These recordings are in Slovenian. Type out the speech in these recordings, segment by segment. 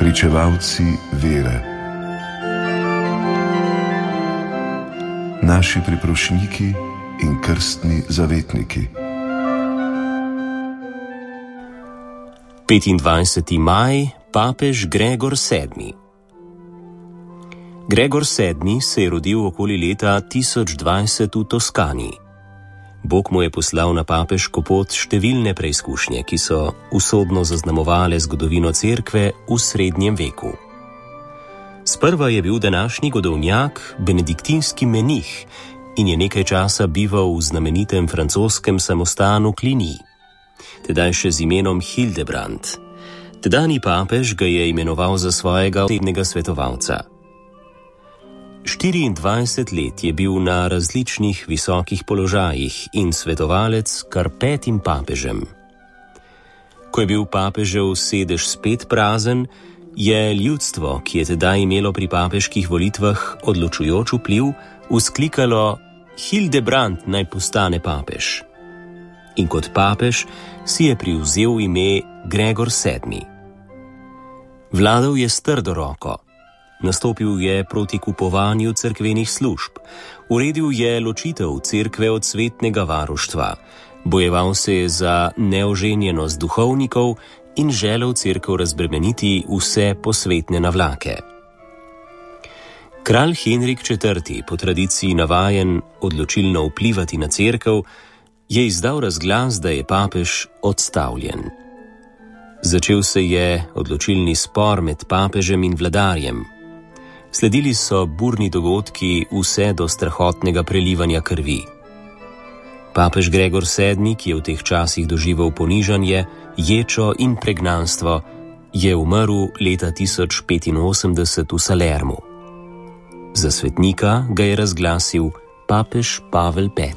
Pričevalci vere. Naši priprošniki in krstni zavetniki. 25. maj, papež Gregor VII. Gregor VII se je rodil okoli leta 1020 v Toskani. Bog mu je poslal na papeško pot številne preizkušnje, ki so usodno zaznamovale zgodovino cerkve v srednjem veku. Sprva je bil današnji godovnjak benediktinski menih in je nekaj časa bival v znamenitem francoskem samostanu Cluny, tedaj še z imenom Hildebrand. Tedajni papež ga je imenoval za svojega osebnega svetovalca. 24 let je bil na različnih visokih položajih in svetovalec kar 5 papežem. Ko je bil papežev sedež spet prazen, je ljudstvo, ki je tedaj imelo pri papeških volitvah odločujoč vpliv, vzklikalo: Hildebrand naj postane papež. In kot papež si je privzel ime Gregor VII. Vladal je s trdo roko. Nastopil je proti kupovanju cerkvenih služb, uredil je ločitev cerkve od svetnega varuštva, bojeval se je za neoženjenost duhovnikov in želel cerkev razbremeniti vse posvetne navlake. Kralj Henrik IV., po tradiciji navajen odločilno vplivati na cerkev, je izdal razglas, da je papež odstavljen. Začel se je odločilni spor med papežem in vladarjem. Sledili so burni dogodki vse do strahotnega prelivanja krvi. Papež Gregor VII., ki je v teh časih doživel ponižanje, ječo in pregnanstvo, je umrl leta 1085 v Salermu. Za svetnika ga je razglasil papež Pavel V.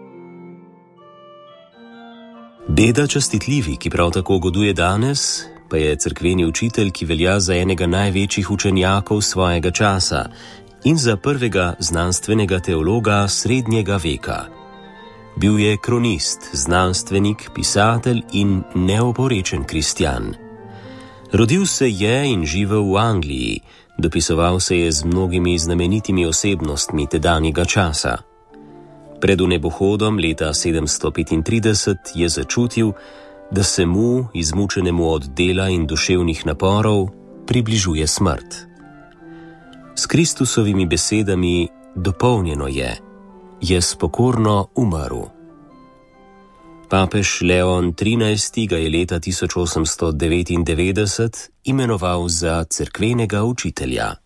Beda častitljivi, ki prav tako goduje danes, pa je cerkveni učitelj, ki velja za enega največjih učenjakov svojega časa in za prvega znanstvenega teologa srednjega veka. Bil je kronist, znanstvenik, pisatelj in neoporečen kristjan. Rodil se je in živel v Angliji, dopisoval se je z mnogimi znamenitimi osebnostmi tedanjega časa. Pred vnebohodom leta 735 je začutil, da se mu, izmučenemu od dela in duševnih naporov, približuje smrt. S Kristusovimi besedami dopolnjeno je spokorno umrl. Papež Leon XIII. Ga je leta 1899 imenoval za cerkvenega učitelja.